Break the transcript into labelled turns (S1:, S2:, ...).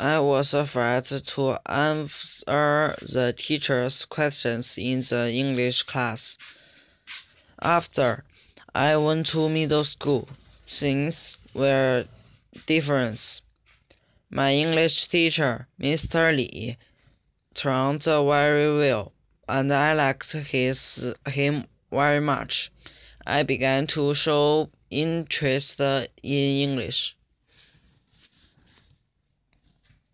S1: I was afraid to answer the teacher's questions in the English class. After I went to middle school, things were different. My English teacher, Mr. Li, turned very well, and I liked him very much. I began to show interest in English.